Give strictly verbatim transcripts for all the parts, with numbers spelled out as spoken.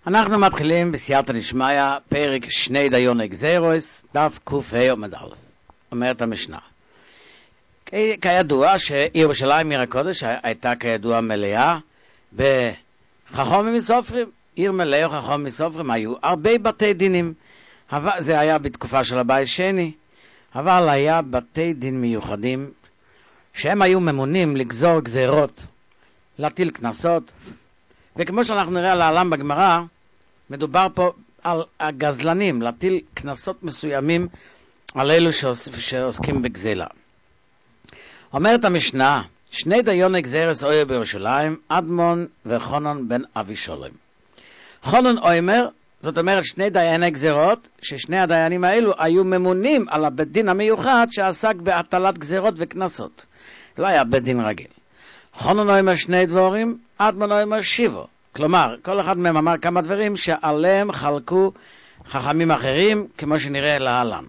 אנחנו מתחילים בסייעתא דשמיא, פרק שני דיוני גזירוס, דף ק"ה עמוד א'. אומרת המשנה. כידוע שירושלים עיר הקודש הייתה כידוע מלאה בחכמים מסופרים. עיר מלאה חכמים מסופרים, היו הרבה בתי דינים. זה היה בתקופה של הבית שני, אבל היה בתי דין מיוחדים שהם היו ממונים לגזור גזירות, להטיל קנסות. וכמו שאנחנו נראה לעולם בגמרא, מדובר פה על הגזלנים, להטיל קנסות מסוימים על אלו שעוס, שעוסקים בגזילה. אומרת המשנה, שני דיוני גזירס היו בירושלים, אדמון וחונון בן אבישולם. חונון אומר, זאת אומרת שני דייני גזירות, ששני הדיינים האלו היו ממונים על הבית דין המיוחד שעסק בהטלת גזירות וקנסות. זה לא היה בית דין רגיל. חונון אומר שני דבורים, אדמון אומר שיבו. כלומר, כל אחד מהם אמר כמה דברים שעליהם חלקו חכמים אחרים, כמו שנראה להלן.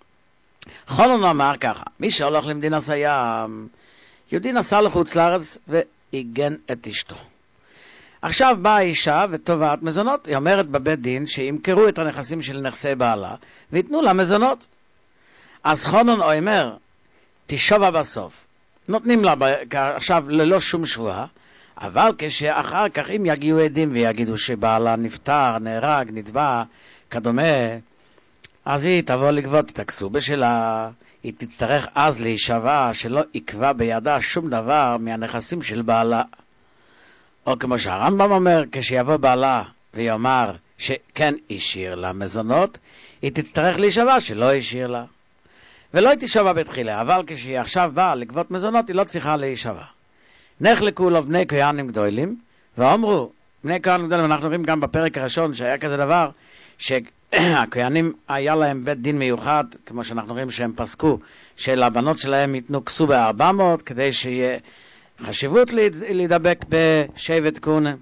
חונון אמר ככה, מי שהולך למדינת הים, יהודי נסע לחוץ לארץ ועיגן את אשתו. עכשיו באה אישה ותובעת מזונות. היא אומרת בבית דין שימכרו את הנכסים של נכסי בעלה ויתנו לה מזונות. אז חונון אומר, תשובה בסוף. נותנים לה עכשיו ללא שום שבועה, אבל כשאחר כך אם יגיעו עדים ויגידו שבעלה נפטר, נהרג, נתבע, כדומה, אז היא תבוא לגבות את הכסובה שלה. היא תצטרך אז להישבע שלא יקבע בידה שום דבר מהנכסים של בעלה. או כמו שהרמב"ם אומר, כשיבוא בעלה ויאמר שכן השאיר לה מזונות, היא תצטרך להישבע שלא השאיר לה. ולא היא תישבע בתחילה, אבל כשהיא עכשיו באה לגבות מזונות, היא לא צריכה להישבע. נחלקו לו בני כהנים גדולים, ואומרו, בני כהנים גדולים, אנחנו רואים גם בפרק הראשון שהיה כזה דבר, שהכהנים היה להם בית דין מיוחד, כמו שאנחנו רואים שהם פסקו, שלבנות שלהם ייתנו כסובה ארבע מאות, כדי שיהיה חשיבות להידבק בשבט כהונה.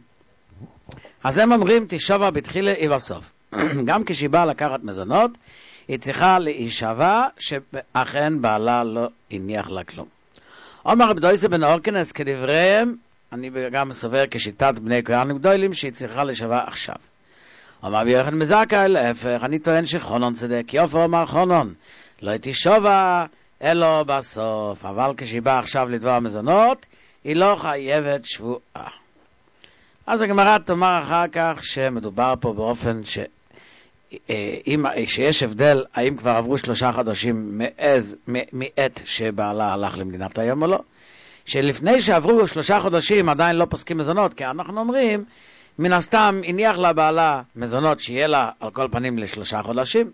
אז הם אומרים, תשבע בתחילה ובסוף. גם כשהיא באה לקחת מזונות, היא צריכה להישבע שאכן בעלה לא הניח לה כלום. אומר רבי דויסה בן אורקנס, כדבריהם, אני גם סובר כשיטת בני כהנים גדולים, שהיא צריכה להישבע עכשיו. אומר רבי יוחנן מזכאי, להפך, אני טוען שחונון צדק. יופי אומר חונון, לא תשבע אלא בסוף. אבל כשהיא באה עכשיו לתבוע מזונות, היא לא חייבת שבועה. אז הגמרא תאמר אחר כך שמדובר פה באופן ש... אם, שיש הבדל, האם כבר עברו שלושה חודשים מאז, מעת שבעלה הלך למדינת הים או לא. שלפני שעברו שלושה חודשים עדיין לא פוסקים מזונות, כי אנחנו אומרים, מן הסתם הניח לה בעלה מזונות שיהיה לה על כל פנים לשלושה חודשים.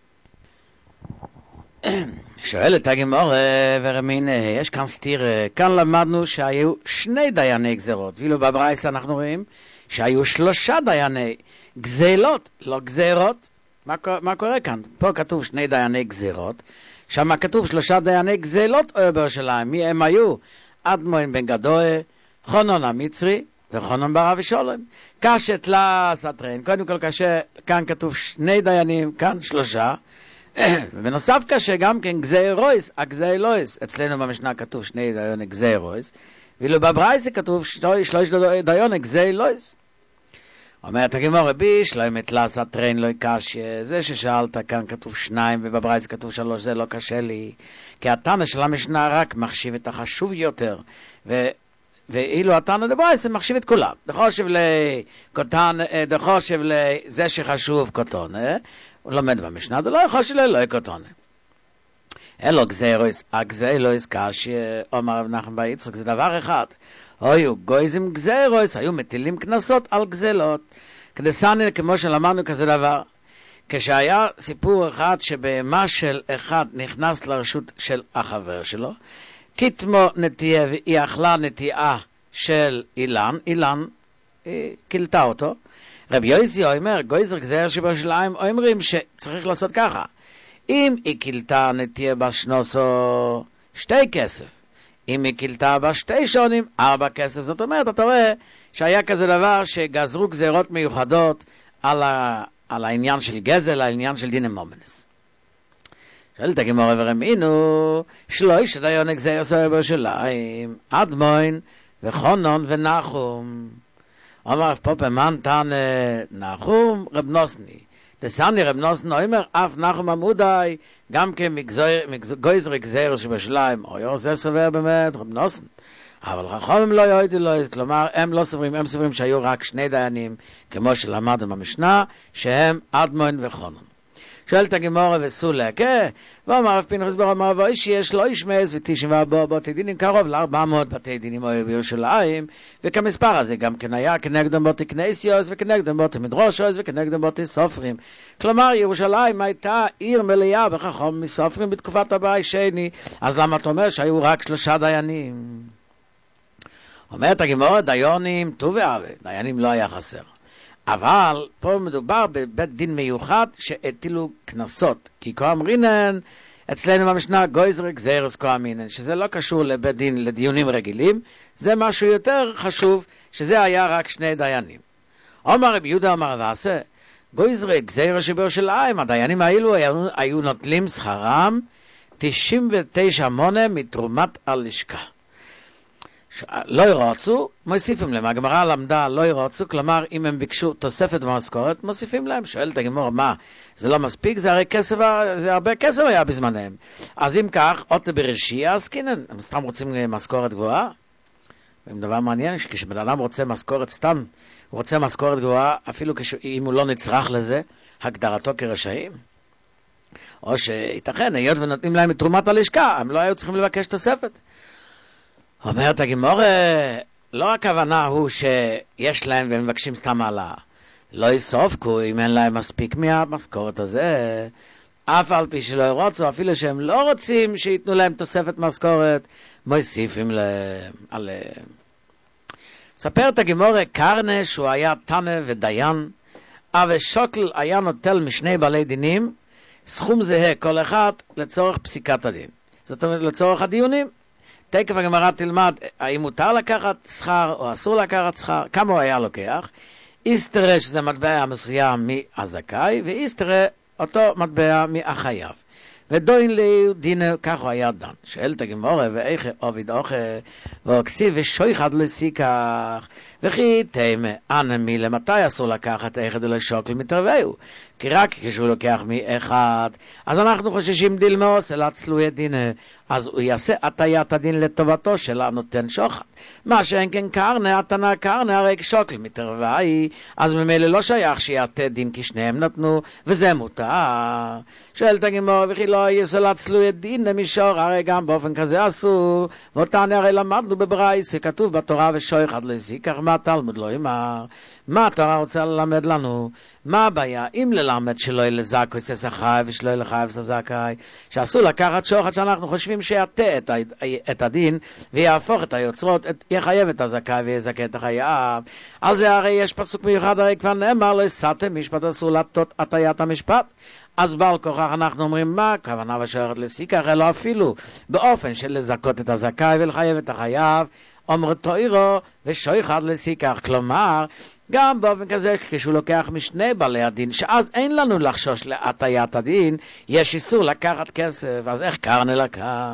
שואלת הגמרא, ורמינה, יש כאן סתיר, כאן למדנו שהיו שני דייני גזירות, ואילו בברייתא אנחנו רואים שהיו שלושה דייני גזילות, לא גזירות. מה, מה קורה כאן? פה כתוב שני דייני גזירות, שם כתוב שלושה דייני גזילות בירושלים. מי הם היו? אדמון בן גדוה, חונון המצרי וחונון בר אבישולם. קשת לה סטרין, קודם כל קשה, כאן כתוב שני דיינים, כאן שלושה. ובנוסף קשה גם כן גזירויס, הגזילויס. אצלנו במשנה כתוב שני דייני גזירויס, ואילו בברייתא כתוב שלוש דייני גזילויס. אומרת הגמרא, רבי שלמה תלה סטרין לא קשה. זה ששאלת, כאן כתוב שניים ובברייתא כתוב שלוש, זה לא קשה לי, כי התנא של המשנה רק מחשיב את החשוב יותר, ו... ואילו התנא דברייתא מחשיב את כולם. דחושב לקוטן, דחושב לזה שחשוב קוטון, הוא לומד במשנה, זה לא חושב ללא קוטון. אלו גזירויס, הגזילויס קשה, אומר רב נחמן בר יצחק, זה דבר אחד. היו גויזים גזירויס, היו מטילים קנסות על גזילות. כדסני, כמו שלמדנו כזה דבר, כשהיה סיפור אחד שבהמה של אחד נכנס לרשות של החבר שלו, כתמו נטייה והיא אכלה נטייה של אילן, אילן קלטה אותו. רבי יוסי אומר, גויזר גזיר שבירושלים, אומרים שצריך לעשות ככה. אם היא קלטה נטייה בשנוסו שתי כסף, אם היא קלטה בשתי שונים, ארבע כסף. זאת אומרת, אתה רואה שהיה כזה דבר שגזרו גזירות מיוחדות על, ה, על העניין של גזל, על העניין של דין מומנס. שואלת הגמרא ורמינו, שלוש דייני גזירוס בירושלים, אדמון וחונון ונחום. אומר רב פופה מן תן נחום רב נוסני. דסני רב נוסן אומר אף נחום עמודי גם כן מגויזר גזיר שבשליים, או יור זה סובר באמת רב נוסן. אבל חכמים לא יודעים לו, כלומר הם לא סוברים, הם סוברים שהיו רק שני דיינים, כמו שלמדנו במשנה, שהם אדמון וחונן. שואלת הגמורה וסולה, כן, ואומר רב פנחס בר אמר ואי שיש לא ישמעס ותשעים וארבע בתי דינים, קרוב ל-ארבע מאות בתי דינים בירושלים, וכמספר הזה גם כן היה כנגדם בתי כנסיוס וכנגדם בתי מדרושוס וכנגדם בתי סופרים. כלומר ירושלים הייתה עיר מלאה בחכם מסופרים בתקופת הבית שני, אז למה אתה אומר שהיו רק שלושה דיינים? אומרת הגמורה דיונים ט"ו באב, דיינים לא היה חסר. אבל פה מדובר בבית דין מיוחד שהטילו כנסות, כי כאמרינן אצלנו במשנה גויזר גזירס כאמרינן, שזה לא קשור לבית דין לדיונים רגילים, זה משהו יותר חשוב, שזה היה רק שני דיינים. אומר רבי יהודה אמר ועשה, גויזר גזירס שבירושלים, הדיינים האלו היו, היו נוטלים שכרם תשעים ותשע מונה מתרומת הלשכה. לא ירצו, מוסיפים להם. הגמרא למדה לא ירצו, כלומר אם הם ביקשו תוספת במשכורת, מוסיפים להם. שואלת הגמרא, מה, זה לא מספיק? זה הרי כסף, זה הרבה כסף היה בזמנם. אז אם כך, עוד בראשי, אז כן, הם סתם רוצים משכורת גבוהה. זה דבר מעניין, כשבן אדם רוצה משכורת סתם, הוא רוצה משכורת גבוהה, אפילו אם הוא לא נצרך לזה, הגדרתו כרשעים. או שיתכן, היות ונותנים להם את תרומת הלשכה, הם לא היו צריכים לבקש תוספת. אומרת הגמורה, לא הכוונה הוא שיש להם והם מבקשים סתם עלה. לא יסופקו אם אין להם מספיק מהמשכורת הזה. אף על פי שלא רוצו, אפילו שהם לא רוצים שיתנו להם תוספת משכורת, מוסיפים להם עליהם. ספרת הגמורה, קרנה שהוא היה תנא ודיין, אבל שוקל היה נוטל משני בעלי דינים, סכום זהה כל אחד לצורך פסיקת הדין. זאת אומרת לצורך הדיונים. תקף הגמרא תלמד האם מותר לקחת שכר או אסור לקחת שכר, כמה הוא היה לוקח. איסתרה שזה מטבע מסוים מהזכאי, ואיסתרה אותו מטבע מהחייב. ודוין לי דינה, כך הוא היה דן. שאלת הגמרא, ואיך עובד אוכל, ואוקסיב ושויחד לסיקח, וכי תימה, אנא מילה, מתי אסור לקחת אחד אלא שוקל מתרווהו? כי רק כשהוא לוקח מאחד, אז אנחנו חוששים דילמוס, אלא צלוי דינה, אז הוא יעשה עטיית הדין לטובתו של הנותן שוחד. מה שאין כן קרנה, התנה קרנה, הרי שוקל מתרווהי, אז ממילא לא שייך שיעטה דין כי שניהם נתנו, וזה מותר. שואלת הגמרא, וכי לא יעשה צלוי דין למישור, הרי גם באופן כזה אסור, ואותן הרי למדנו בברייס, כתוב בתורה ושויחד לסיקח, מה התלמוד לא יאמר? מה התורה רוצה ללמד לנו? מה הבעיה? אם ללמד שלא יהיה לזכאי ששכאי ושלא יהיה לחייב שזכאי, שאסור לקחת שוחד שאנחנו חושבים שיעטה את, את הדין ויהפוך את היוצרות, את, יחייב את הזכאי ויזכה את החייב. על זה הרי יש פסוק מיוחד, הרי כבר נאמר לא יסתם משפט, אסור להטות הטיית המשפט. אז בעל כוחך אנחנו אומרים מה? כוונה ושוערת לסיקח, אלא אפילו באופן של לזכות את הזכאי ולחייב את החייב, אומר תוירו ושויחד לסיקח, כלומר גם באופן כזה כשהוא לוקח משני בעלי הדין, שאז אין לנו לחשוש להטיית הדין, יש איסור לקחת כסף, אז איך קרנה לקח?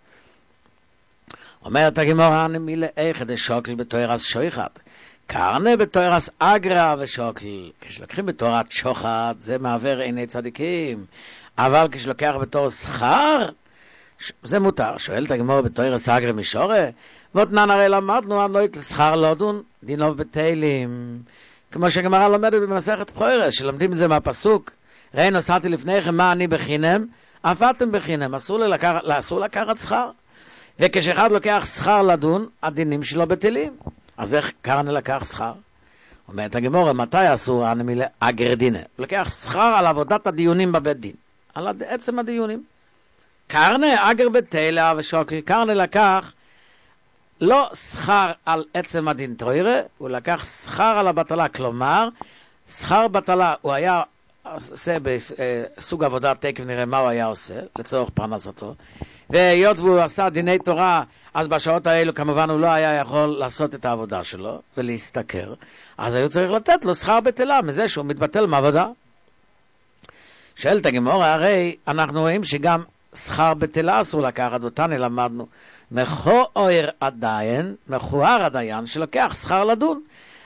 אומרת הגמרא, נמילה איכד שוקל בתוירס שויחד, קרנה בתוירס אגרא ושוקל. כשלוקחים בתורת שוחד זה מעבר עיני צדיקים, אבל כשלוקח בתור שכר זה מותר. שואלת הגמרא, בתוירס אגרא מישורה? ואותנן הרי למדנו הנוית לשכר לא דון דינוב בתהילים, כמו שהגמרא לומדת במסכת בכורות, שלומדים את זה מהפסוק, ראי נוסעתי לפניכם מה אני בחינם, אף אתם בחינם, אסור לקחת, אסור לקחת שכר. וכשאחד לוקח שכר לדון, הדינים שלו בטלים. אז איך קרנה לקח שכר? אומרת הגמרא, מתי אסור הנמילה אגר דינה? לקח שכר על עבודת הדיונים בבית דין, על עצם הדיונים. קרנה אגר בתהילה ושוקל, קרנה לקח לא שכר על עצם הדין תוירה, הוא לקח שכר על הבטלה, כלומר שכר בטלה הוא היה עושה בסוג עבודה, תקף נראה מה הוא היה עושה לצורך פרנסתו, והיות והוא עשה דיני תורה, אז בשעות האלו כמובן הוא לא היה יכול לעשות את העבודה שלו ולהסתכר, אז היו צריך לתת לו שכר בטלה מזה שהוא מתבטל מעבודה. שאלת הגמרא, הרי אנחנו רואים שגם שכר בטלה אסור לקחת, אותנו למדנו מכוער הדיין, מכוער הדיין שלוקח שכר לדון.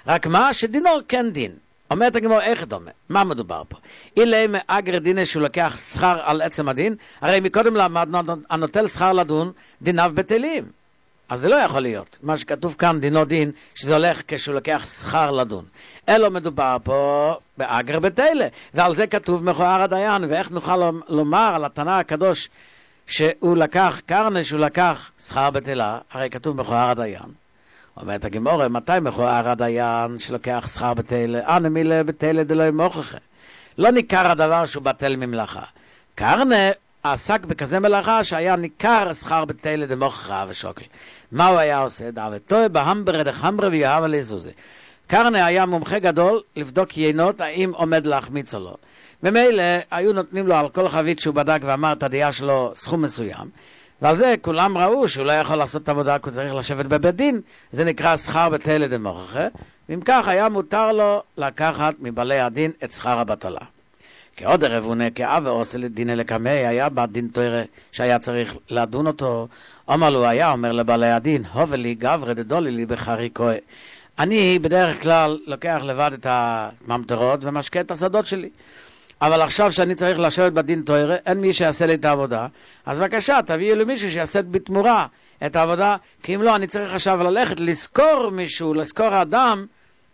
רק מה? שדינו כן דין. אומרת הגמור, איך דומה? מה מדובר פה? אילי מאגר דינה שהוא לוקח שכר על עצם הדין, הרי מקודם למדנו, הנוטל שכר לדון, דיניו בטלים. אז זה לא יכול להיות. מה שכתוב כאן, דינו דין, שזה הולך כשהוא לוקח שכר לדון. אלו מדובר פה באגר בטלה. ועל זה כתוב מכוער הדיין, ואיך נוכל לומר על התנא הקדוש, שהוא לקח קרנה, שהוא לקח שכר בטלה, הרי כתוב מכוער הדיין. אומרת הגמורה, מתי מכוער הדיין שלוקח שכר בטלה? אנא מילה בטלה דלא מוכחה. לא ניכר הדבר שהוא בטל ממלאכה. קרנה עסק בכזה מלאכה שהיה ניכר שכר בטלה דמוכחה ושוקל. מה הוא היה עושה? דאבתו בהמברה דחמברה ויהבה לזוזה. קרנה היה מומחה גדול לבדוק יינות האם עומד להחמיץ או לא. ממילא היו נותנים לו על כל חבית שהוא בדק ואמר את הדעה שלו סכום מסוים, ועל זה כולם ראו שהוא לא יכול לעשות את העבודה, כי הוא צריך לשבת בבית דין, זה נקרא שכר בטלה דמוכחה, ואם כך היה מותר לו לקחת מבעלי הדין את שכר הבטלה. כעוד רבונה כאב ועושה לדיני לקמי, היה בדין תורה שהיה צריך לדון אותו, אומר לו היה אומר לבעלי הדין, הובה לי גברי דדולי לי בחריקוי, אני בדרך כלל לוקח לבד את הממטרות ומשקה את השדות שלי, אבל עכשיו שאני צריך לשבת בדין תורה, אין מי שיעשה לי את העבודה, אז בבקשה, תביאו לי מישהו שיעשה בתמורה את העבודה, כי אם לא, אני צריך עכשיו ללכת לזכור מישהו, לזכור אדם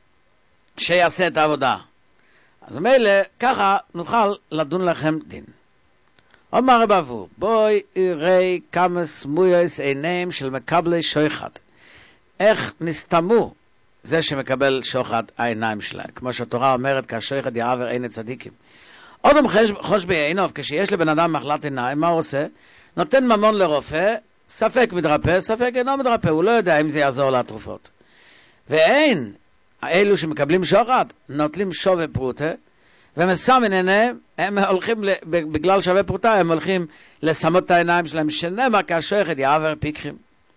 שיעשה את העבודה. אז מילא, ככה נוכל לדון לכם דין. אומר רב אבו, בואי ראי כמה סמויוס עיניהם של מקבלי שוחד. איך נסתמו זה שמקבל שוחד העיניים שלהם, כמו שהתורה אומרת, כשוחד יעבר עיני צדיקים. אודם חוש בעינוב, כשיש לבן אדם מחלת עיניים, מה הוא עושה? נותן ממון לרופא, ספק מדרפא, ספק אינו מדרפא, הוא לא יודע אם זה יעזור לתרופות. ואין, האלו שמקבלים שוחד, נוטלים שווה פרוטה, ומסמן עיניהם, הם הולכים, בגלל שווה פרוטה, הם הולכים לסמות את העיניים שלהם, שנאמר כשוחד יעבר פיקחים.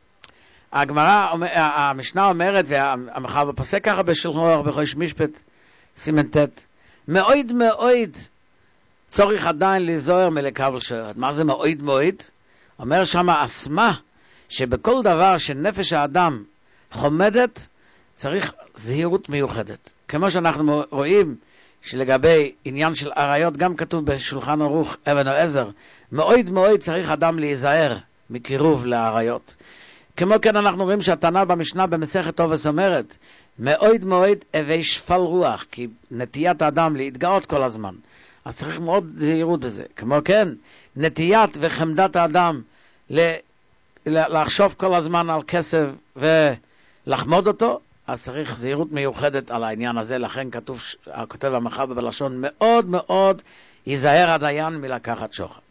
הגמרא, המשנה אומרת, והמחר בפוסק ככה בשולחן ערוך בחודש משפט, סימן ט', מאוד מאוד צורך עדיין להיזהר מלקבל שוחד. מה זה מאוד מאוד? אומר שם אסמה, שבכל דבר שנפש האדם חומדת, צריך זהירות מיוחדת. כמו שאנחנו רואים שלגבי עניין של עריות, גם כתוב בשולחן ערוך אבן העזר, מאוד מאוד צריך אדם להיזהר מקירוב לעריות. כמו כן אנחנו רואים שהתנא במשנה במסכת טובס אומרת, מאוד מאוד הווי שפל רוח, כי נטיית האדם להתגאות כל הזמן. אז צריך מאוד זהירות בזה. כמו כן, נטיית וחמדת האדם ל- לחשוב כל הזמן על כסף ולחמוד אותו, אז צריך זהירות מיוחדת על העניין הזה. לכן כתוב, הכותב המחבר בלשון, מאוד מאוד ייזהר הדיין מלקחת שוחד.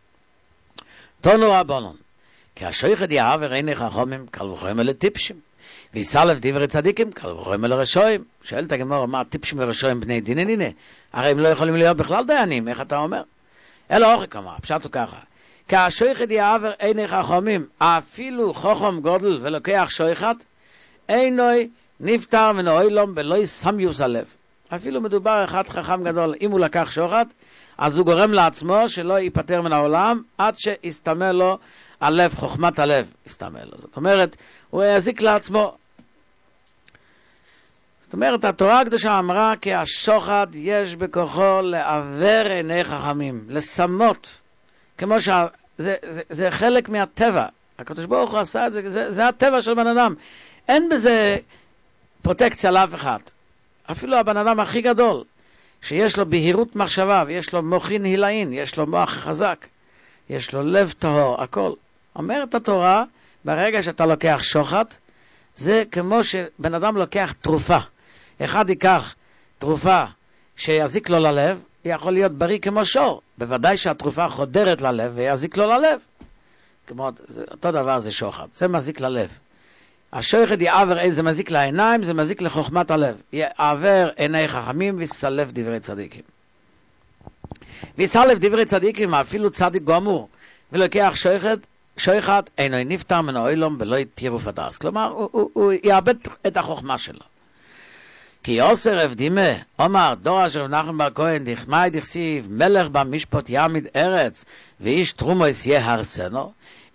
תונו רבנן, כי השוחד יעבר עיני חכמים, קל וחומר לטיפשים. ויסלף דברי צדיקים, קל וחומר לרשעים. שואלת הגמרא, מה טיפשים ורשעים בני דינן? הנה, הרי הם לא יכולים להיות בכלל דיינים, איך אתה אומר? אלא אורך כמה, פשט הוא ככה. כי השוחד יעבר עיני חכמים, אפילו חכם גודל ולוקח שוחד, אינוי נפטר מן העולם ולא יסמיוס הלב. אפילו מדובר אחד חכם גדול, אם הוא לקח שוחד, אז הוא גורם לעצמו שלא ייפטר מן העולם, עד שיסתמא לו הלב, חוכמת הלב יסתמא לו. זאת אומרת, הוא יזיק לעצמו. זאת אומרת, התורה הקדושה אמרה כי השוחד יש בכוחו לעבר עיני חכמים, לסמות, כמו שה... זה, זה, זה חלק מהטבע. הקדוש ברוך הוא עשה את זה, זה, זה הטבע של בן אדם. אין בזה פרוטקציה לאף אחד. אפילו הבן אדם הכי גדול, שיש לו בהירות מחשבה, ויש לו מוחין הילאין, יש לו מוח חזק, יש לו לב טהור, הכל. אומרת התורה, ברגע שאתה לוקח שוחד, זה כמו שבן אדם לוקח תרופה. אחד ייקח תרופה שיזיק לו ללב, יכול להיות בריא כמו שור. בוודאי שהתרופה חודרת ללב ויזיק לו ללב. כמו, זה, אותו דבר זה שוחד, זה מזיק ללב. השוחד יעבר, זה מזיק לעיניים, זה מזיק לחוכמת הלב. יעבר עיני חכמים ויסלף דברי צדיקים. ויסלף דברי צדיקים, אפילו צדיק גמור, ולוקח שוחד, שוחד אינו נפטר מן העולם ולא יתירו פדס. כלומר, הוא, הוא, הוא יאבד את החוכמה שלו. כי יוסר הבדימה, אומר, דור אשר נחם בר כהן, דחמי דחסיב, מלך במשפט יעמיד ארץ, ואיש תרומוס יהיה הרסנו.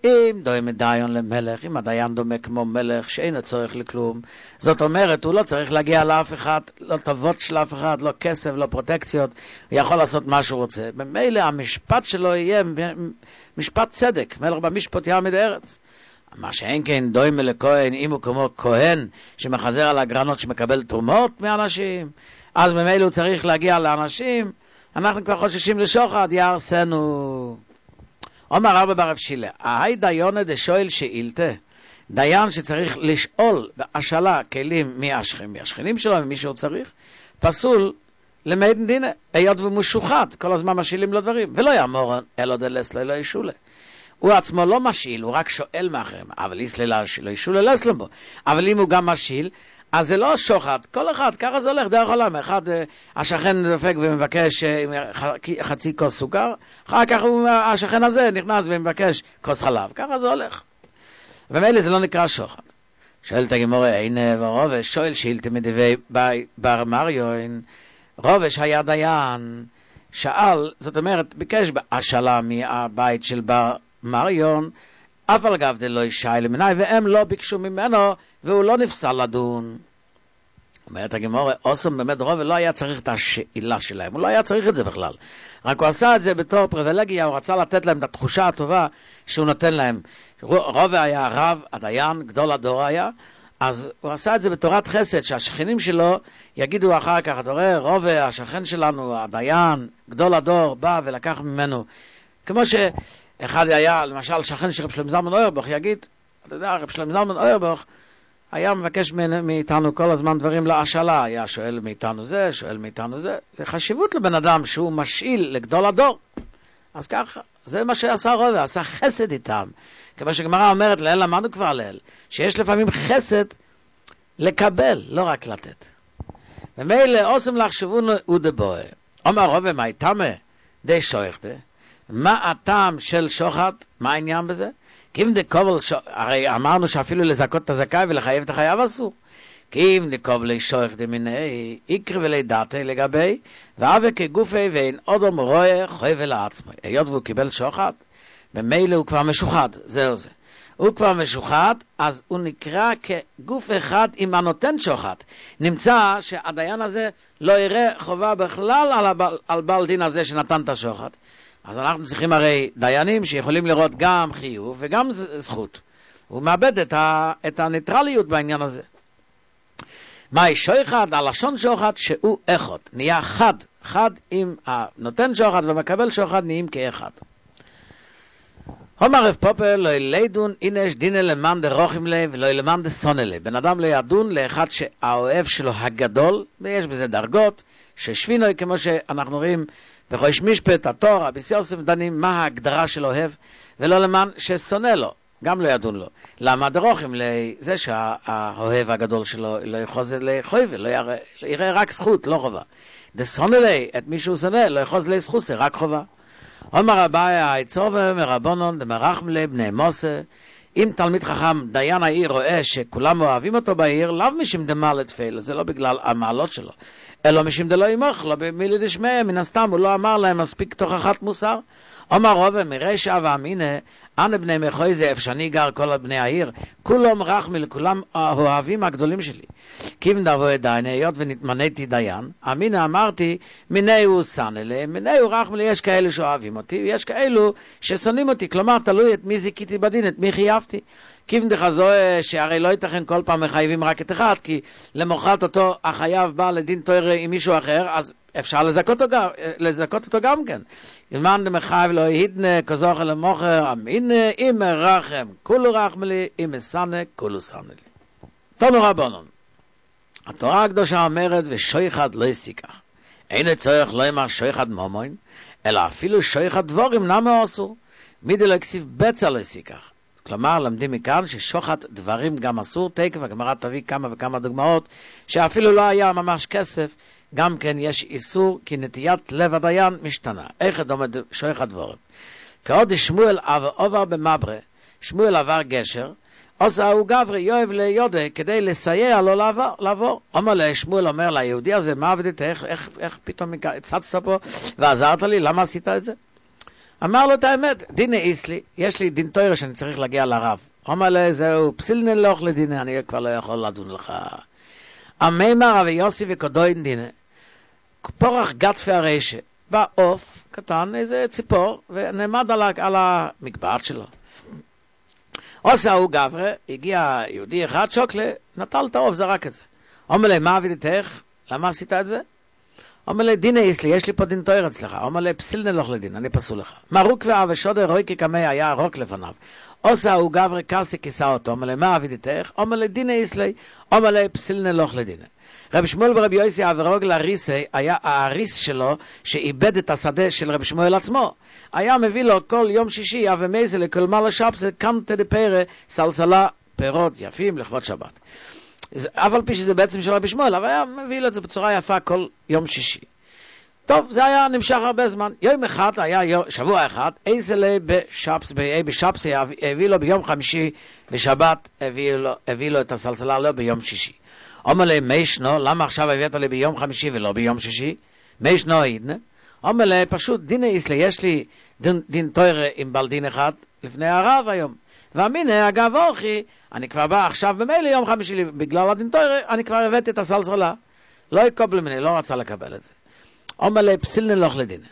אם דומה דיין למלך, אם הדיין דומה כמו מלך שאין צורך לכלום, זאת אומרת, הוא לא צריך להגיע לאף אחד, לא טובות של אף אחד, לא כסף, לא פרוטקציות, הוא יכול לעשות מה שהוא רוצה. במילא המשפט שלו יהיה משפט צדק, מלך במשפט יעמד ארץ. מה שאין כן דומה לכהן, אם הוא כמו כהן שמחזר על הגרנות שמקבל תרומות מאנשים, אז במילא הוא צריך להגיע לאנשים, אנחנו כבר חוששים לשוחד, יהרסנו. אומר רבי בר רב שילה, ההי דיונה דשואל שאילתה, דיין שצריך לשאול בהשאלה כלים מהשכנים, מהשכנים שלו, ממי שהוא צריך, פסול למעידן דינא, היות ומשוחד, כל הזמן משאילים לו דברים, ולא יאמר אלא דלס לו לא ישולה. הוא עצמו לא משאיל, הוא רק שואל מאחרים, אבל איסלה לא ישולה לסלם בו. אבל אם הוא גם משאיל, אז זה לא שוחד, כל אחד, ככה זה הולך דרך עולם, אחד, השכן דופק ומבקש חצי כוס סוכר, אחר כך הוא, השכן הזה נכנס ומבקש כוס חלב, ככה זה הולך. ומילא זה לא נקרא שוחד. שואלת הגמרא, הנה ורובש, שואל שאילתה מדבי בר מריון, רובש היה דיין, שאל, זאת אומרת, ביקש בהשאלה מהבית של בר מריון, אף על גב דלא ישי למנהי, והם לא ביקשו ממנו, והוא לא נפסל לדון. אומרת הגמרא, אוסם באמת רוב לא היה צריך את השאלה שלהם, הוא לא היה צריך את זה בכלל. רק הוא עשה את זה בתור פריבילגיה, הוא רצה לתת להם את התחושה הטובה שהוא נותן להם. רוב היה רב, הדיין, גדול הדור היה, אז הוא עשה את זה בתורת חסד, שהשכנים שלו יגידו אחר כך, אתה רואה, רוב השכן שלנו, הדיין, גדול הדור, בא ולקח ממנו. כמו שאחד היה, למשל, שכן של רב שלמה זלמן אוירבך, יגיד, אתה יודע, רב שלמה זלמן אוירבך, היה מבקש מאיתנו כל הזמן דברים להשאלה, היה שואל מאיתנו זה, שואל מאיתנו זה. זה חשיבות לבן אדם שהוא משאיל לגדול הדור. אז ככה, זה מה שעשה רוב, עשה חסד איתם. כמו שגמרא אומרת, לאל למדנו כבר לאל, שיש לפעמים חסד לקבל, לא רק לתת. ומילא עושים לחשבון ודבוה. אומר רוב, מה איתמה? די שויכתה. מה הטעם של שוחד? מה העניין בזה? כי אם דקובל, הרי אמרנו שאפילו לזכות את הזכאי ולחייב את החייב אסור. כי אם דקובל לשויך דמיני, יקרי ולידעתי לגבי, ואווה כגופי ואין אודום רואה חייב לעצמו. היות והוא קיבל שוחד, במילא הוא כבר משוחד, זהו זה. הוא כבר משוחד, אז הוא נקרא כגוף אחד עם הנותן שוחד. נמצא שהדיין הזה לא יראה חובה בכלל על, הבל, על בעל דין הזה שנתן את השוחד. אז אנחנו צריכים הרי דיינים שיכולים לראות גם חיוב וגם זכות. הוא מאבד את, ה, את הניטרליות בעניין הזה. מהי שוחד? הלשון שוחד שהוא אחד. נהיה חד. חד עם הנותן שוחד ומקבל שוחד נהיים כאחד. אומר רב פופר, לא ילדון אינש דינה למען דרוכים לב ולא למען דשונא לב. בן אדם לא ידון לאחד שהאוהב שלו הגדול, ויש בזה דרגות, ששבינוי כמו שאנחנו רואים, בחוש משפט, התורה, ביס יוסף דנים מה ההגדרה של אוהב, ולא למען ששונא לו, גם לא ידון לו. למה דרוכים? זה שהאוהב הגדול שלו לא יחוז לחויבה, לא יראה, יראה רק זכות, לא חובה. דשונא לי, את מי שהוא שונא, לא יחוז לזכות, זה רק חובה. אומר רבי, היצובה מרבונון דמרחם לי בני מוסה, אם תלמיד חכם דיין העיר רואה שכולם אוהבים אותו בעיר, לאו משום דמה לתפילה, זה לא בגלל המעלות שלו, אלא משום דלא ימוך, לא במילי דשמע, מן הסתם הוא לא אמר להם מספיק תוכחת מוסר. אומר רוב, מרשע ואמינה, אנה בני מחוי זה איפה שאני גר כל בני העיר, כולם רחמי לכולם האוהבים הגדולים שלי. כי אם דבו את דיין, היות ונתמניתי דיין, אמינה אמרתי, מיני הוא סן אליהם, מיני הוא רחמי לי, יש כאלו שאוהבים אותי, ויש כאלו ששונאים אותי, כלומר תלוי את מי זיקיתי בדין, את מי חייבתי. כי אם דחזו שהרי לא ייתכן כל פעם מחייבים רק את אחד, כי למוחרת אותו החייב בא לדין תורה עם מישהו אחר, אז אפשר לזכות אותו גם, לזכות אותו גם כן. למען דמחייב לא יהידנה כזוך אל המוחר, אמינה אם רחם, כולו רחם לי, אם סנה, כולו סנה לי. תנו רבונון. התורה הקדושה אומרת, ושויחד לא יסיקח. אין צורך לא יאמר שויחד מומוין, אלא אפילו שויחד דבורים נמה אסור. מידי לא יקסיב בצע לא יסיקח. כלומר, למדים מכאן ששוחד דברים גם אסור, תקף, הגמרא תביא כמה וכמה דוגמאות, שאפילו לא היה ממש כסף, גם כן יש איסור, כי נטיית לב הדיין משתנה. איך דומה שוחד דבורים? כעוד שמואל עבר במברה, שמואל עבר גשר, עושה הוא גברי יואב ליודה, כדי לסייע לו לעבור. לעבור. אומר לה, שמואל אומר ליהודי הזה, מה עבדת, איך, איך, איך פתאום הצצת פה ועזרת לי, למה עשית את זה? אמר לו את האמת, דינה איסלי, יש לי דין תוירה שאני צריך להגיע לרב. אומר לו, זהו, פסילנה לוח לדינה, אני כבר לא יכול לדון לך. המאמר רבי יוסי וקודוין דינה, פורח גץ והרשע, בא עוף קטן, איזה ציפור, ונעמד על, על המקבעת שלו. עושה הוא גברה, הגיע יהודי אחד, שוקלה, נטל את העוף, זרק את זה. אומר לי, מה עבידתך? למה עשית את זה? אומר לי, דינה איסלי, יש לי פה דין תויר אצלך. אומר לי, פסילנה לוח לדין, אני פסול לך. מרוק והשודר רואי כקמי היה רוק לפניו. עושה הוא גברה, קרסי כיסה אותו. אומר לי, מה עבידתך? אומר לי, דינה איסלי, אומר לי, פסילנה לוח לדין. רבי שמואל ברבי יוסי אברוג לאריסי, היה האריס שלו שאיבד את השדה של רבי שמואל עצמו. היה מביא לו כל יום שישי, אבי מייזה לכל מעלה שבסה, קנטה דפרה, סלסלה, פירות יפים לכבוד שבת. אבל פי שזה בעצם של רבי שמואל, אבל היה מביא לו את זה בצורה יפה כל יום שישי. טוב, זה היה נמשך הרבה זמן. יום אחד, היה יום, שבוע אחד, איזלה בשבס, בשבס הביא לו ביום חמישי, בשבת הביא לו, הביא לו את הסלסלה לא ביום שישי. אומר לי, מי שנו, למה עכשיו הבאת לי ביום חמישי ולא ביום שישי? מי שנו הידנה? אומר לי, פשוט דינה איסלי, יש לי דין, דין תוירה עם בעל דין אחד לפני הרב היום. והמינה, אגב אוכי, אני כבר בא עכשיו במילא יום חמישי, בגלל הדין תוירה, אני כבר הבאתי את הסלסלה. לא יקבל ממני, לא רצה לקבל את זה. אומר לי, פסילנה לוח לדינה.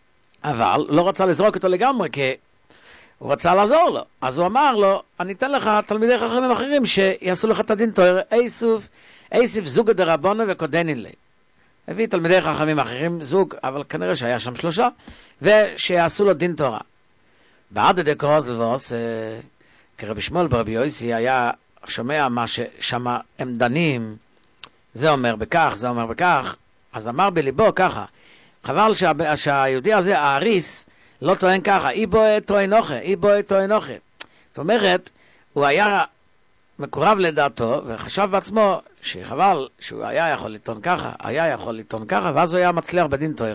אבל לא רצה לזרוק אותו לגמרי, כי הוא רצה לעזור לו. אז הוא אמר לו, אני אתן לך תלמידי חכמים אחרים שיעשו לך את הדין תוירה, איסוף, איסוף זוג דרבונה וקודנין לי. הביא תלמידי חכמים אחרים, זוג, אבל כנראה שהיה שם שלושה, ושיעשו לו דין תורה. בעד דקורוז לבוס, כרבי שמואל ברבי יוסי היה שומע מה ששמה הם דנים, זה אומר בכך, זה אומר בכך, אז אמר בליבו ככה, חבל שה, שהיהודי הזה, האריס, לא טוען ככה, אי בוי טוען אוכה, אי בוי טוען אוכה. זאת אומרת, הוא היה מקורב לדעתו, וחשב בעצמו שחבל שהוא היה יכול לטעון ככה, היה יכול לטעון ככה, ואז הוא היה מצליח בדין תוירה.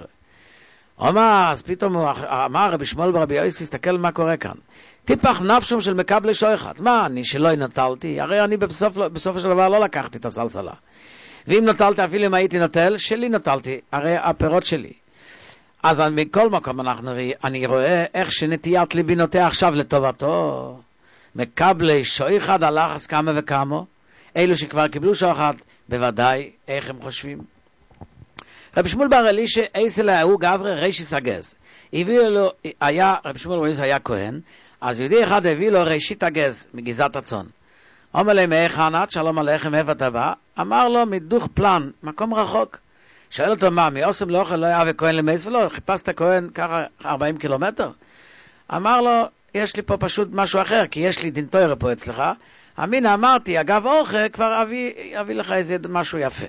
אומר, אז פתאום הוא אמר, רבי שמואל ברבי יוסי, תסתכל מה קורה כאן. טיפח נפשום של מקבלי שויחת. מה, אני שלא נטלתי? הרי אני בסוף, בסוף של דבר לא לקחתי את הסלסלה. ואם נטלתי, אפילו אם הייתי נטל, שלי נטלתי, הרי הפירות שלי. אז מכל מקום אנחנו, אני רואה איך שנטיית ליבי נוטה עכשיו לטובתו. מקבלי שויחת הלחס כמה וכמה. אלו שכבר קיבלו שוחד, בוודאי, איך הם חושבים. רבי שמואל בר אלישע, אייסלה הוא גברה רישיס הגז. הביאו לו, היה, רבי שמואל בר אלישע היה כהן, אז יהודי אחד הביא לו ראשית הגז מגזת הצאן. אומר להם, איך ענת, שלום עליכם, איפה אתה בא? אמר לו, מדוך פלן, מקום רחוק. שואל אותו, מה, מאוסם לא אוכל, לא היה וכהן למייס ולא, חיפשת כהן ככה ארבעים קילומטר? אמר לו, יש לי פה פשוט משהו אחר, כי יש לי דין תוירה פה אצלך. אמינה, אמרתי, אגב אוכל, כבר אביא, אביא לך איזה משהו יפה.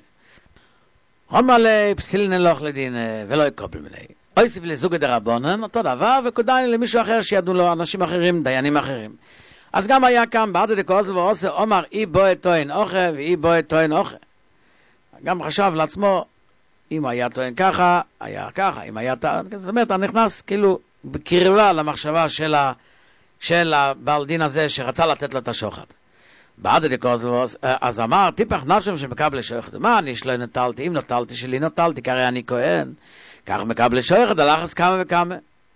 אומר לי, פסילנה לוח לדין, ולא יקבל מיני. אויסיף לזוג דרבנן, אותו דבר, וקודאי למישהו אחר שידעו לו אנשים אחרים, דיינים אחרים. אז גם היה כאן, בעד דקוזל ועושה, אומר, אי בוי טוען אוכל, ואי בוי טוען אוכל. גם חשב לעצמו, אם היה טוען ככה, היה ככה, אם היה טוען, זאת אומרת, אני נכנס כאילו בקרבה למחשבה של, ה, של הבעל דין הזה, שרצה לתת לו את השוחד. בעד דקוזל ועושה, אז אמר, טיפח נפשם שמקבל שוחד. מה, אני שלא נטלתי, אם נטלתי שלי נטלתי, כי הרי אני כהן. כך מקבל שוחד, הלחס כמה וכמה.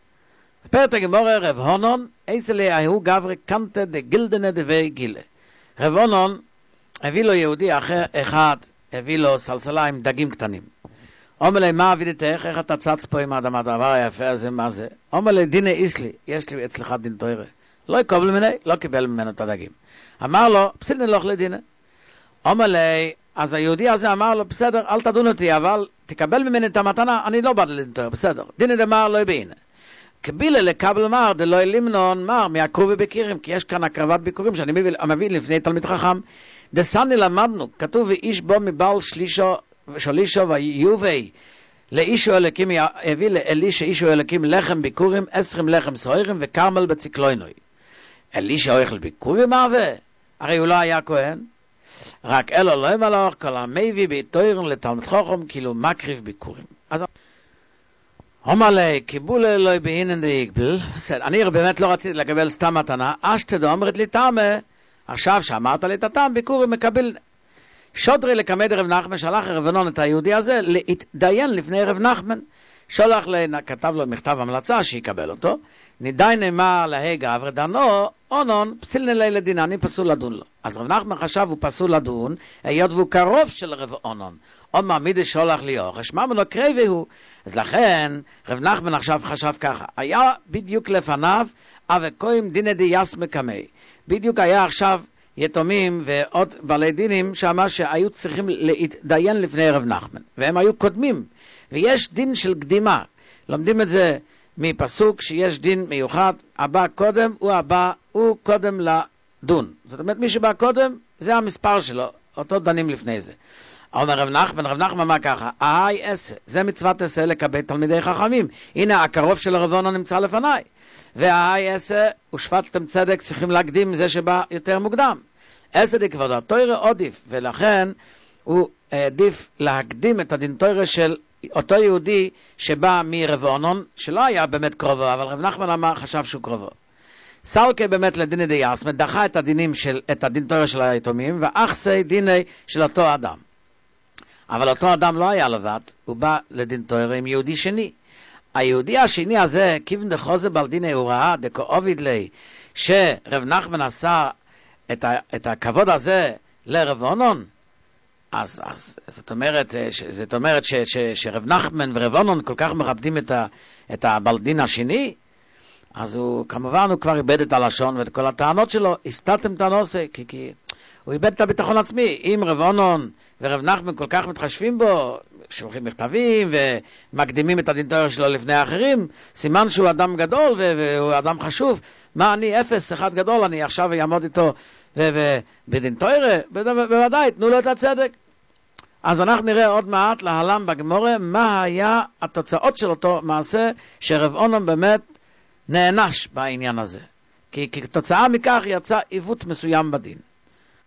פרט הגמורה רב הונון, איסלי ההוא גברי קנטה דגילדנה דווי גילה. רב הונון הביא לו יהודי אחר אחד, הביא לו סלסלה עם דגים קטנים. אומר לי, מה עבידתך? איך אתה צץ פה עם האדם, הדבר היפה הזה, מה זה? אומר לי, דינה איסלי, יש לי אצלך דין תוירה. לא יקבל ממני, לא קיבל ממנו את הדגים. אמר לו, פסילנה לוח לדינה. אומר לי, אז היהודי הזה אמר לו, בסדר, אל תדון אותי, אבל תקבל ממני את המתנה, אני לא בא לדין תוירה, בסדר. דינה דמר לא יבינה. קבילה לקבל מר, דלא למנון מר, מהקרובי בקירים, כי יש כאן הקרבת ביקורים שאני מביא, מביא לפני תלמיד חכם. דסני למדנו, כתוב ואיש בו מבעל שלישו, שלישו ויובי, לאישו אלוקים, הביא לאלישה אישו אלוקים לחם ביקורים, עשרים לחם סוהרים וקרמל בציקלוינוי. אלישה אוכל ביקורים מהווה? הרי הוא לא היה כהן. רק אלו לא ימלוך, כל המביא ביתוירן לתלמיד חכם, כאילו מקריב ביקורים. אז אומר לי, קיבול אלוהי בהינן דייגבל, אני באמת לא רציתי לקבל סתם מתנה, אשתדו אומרת לי תמה, עכשיו שאמרת לי את הטעם, ביקורי מקבל, שודרי לקמד רב נחמן, שלח רב נון את היהודי הזה, להתדיין לפני רב נחמן, שולח לי, כתב לו מכתב המלצה שיקבל אותו, נידי נאמר להגה ורדנו, אונון, פסילני לי לדין, אני פסול לדון לו. אז רב נחמן חשב הוא פסול לדון, היות והוא קרוב של רב אונון. אומר מידי שולח לי אורש, מה מנו קרבי הוא? אז לכן, רב נחמן עכשיו חשב ככה, היה בדיוק לפניו, אבקוים דיני די יסמא קמי. בדיוק היה עכשיו יתומים ועוד בעלי דינים שאמר שהיו צריכים להתדיין לפני רב נחמן, והם היו קודמים. ויש דין של קדימה. לומדים את זה מפסוק שיש דין מיוחד, הבא קודם הוא הבא, הוא קודם לדון. זאת אומרת, מי שבא קודם, זה המספר שלו, אותו דנים לפני זה. אומר רב נחמן, רב נחמן אמר ככה, אהי עשה, זה מצוות עשה לקבל תלמידי חכמים. הנה, הקרוב של הרב אונון נמצא לפניי. והאהי עשה, ושפטתם צדק, צריכים להקדים זה שבא יותר מוקדם. עשה דכבודו, תורה עדיף, ולכן הוא העדיף להקדים את הדין תורה של אותו יהודי שבא מרב אונון, שלא היה באמת קרובו, אבל רב נחמן אמר, חשב שהוא קרובו. סלקי באמת לדיני די יסמא, דחה את הדינים של, את הדין תורה של היתומים, ואחסי דיני של אותו אדם. אבל אותו אדם לא היה לבד, הוא בא לדין תורה עם יהודי שני. היהודי השני הזה, כיוון דחוזה בעל דיני הוראה, דקו עוביד לי, שרב נחמן עשה את, ה, את הכבוד הזה לרב אונון, אז, אז זאת אומרת, זאת אומרת ש, ש, שרב נחמן ורב אונון כל כך מכבדים את, ה, את הבעל דין השני, אז הוא כמובן הוא כבר איבד את הלשון ואת כל הטענות שלו, הסתתם את הנושא, כי, כי הוא איבד את הביטחון עצמי. אם רב אונון ורב נחמן כל כך מתחשבים בו, שולחים מכתבים ומקדימים את הדין תורה שלו לפני האחרים, סימן שהוא אדם גדול והוא אדם חשוב. מה אני אפס אחד גדול, אני עכשיו אעמוד איתו בדין תורה? בוודאי, תנו לו את הצדק. אז אנחנו נראה עוד מעט להלן בגמורה מה היה התוצאות של אותו מעשה שרב אונון באמת נענש בעניין הזה, כי כתוצאה מכך יצא עיוות מסוים בדין.